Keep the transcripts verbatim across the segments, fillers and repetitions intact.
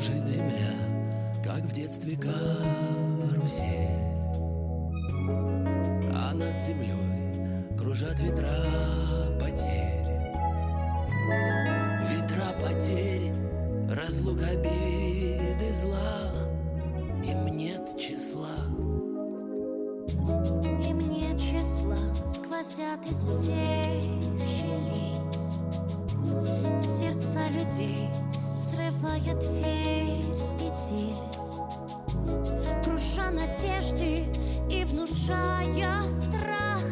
кружит земля, как в детстве карусель, а над землей кружат ветра потерь. Ветра потерь, разлук, обиды, зла. Им нет числа. Им нет числа, сквозят из всех щелей в сердца людей, срывая дверь с петель, круша надежды и внушая страх.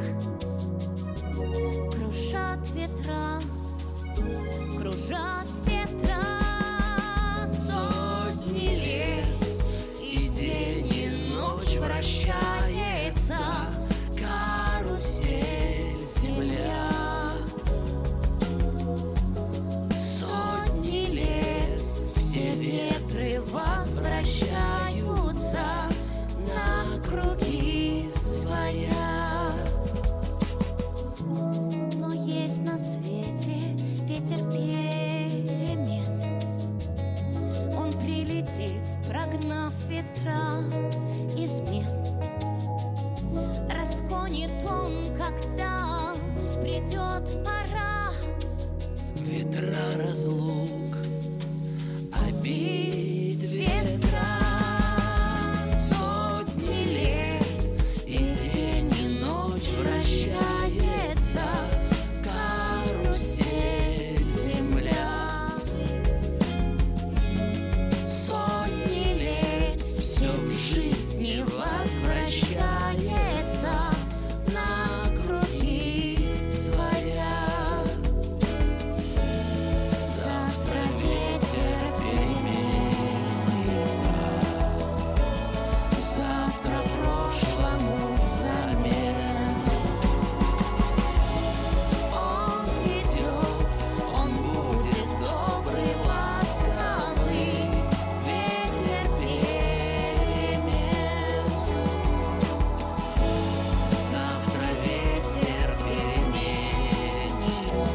Кружат ветра, кружат ветра. Сотни лет, и день, и ночь вращается карусель земля. Сотни лет, все ветры возвращаются на круги своя. Но есть на свете ветер перемен. Он прилетит, прогнав ветра измен. Разгонит он, когда придет пора. Ветра разлук, обид, ветра. Сотни лет, и день, и ночь вращается карусель земля. Сотни лет, все в жизни возвращается на круги своя. Завтра ветер переменится, завтра прошлому взамен. Он придет, он будет добрый, ласковый, ветер перемен. Завтра ветер переменится,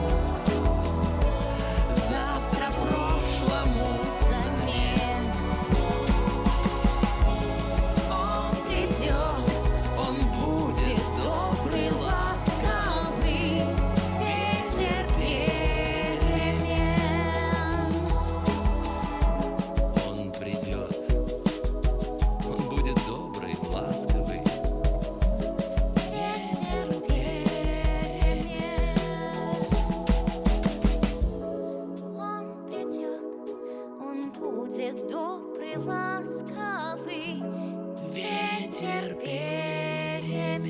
завтра прошлому взамен. Он придет, он будет добрый, ласковый, ветер перемен. Он придет, он будет добрый, ласковый, Ветер перемен. Он придет, он будет добрый, ласковый, ветер перемен.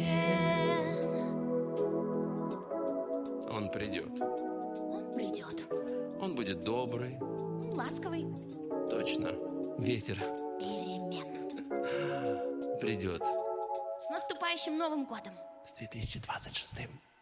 Он придет, Он придет, он будет добрый, он ласковый, точно, ветер перемен. придет С наступающим Новым годом! с две тысячи двадцать шестым.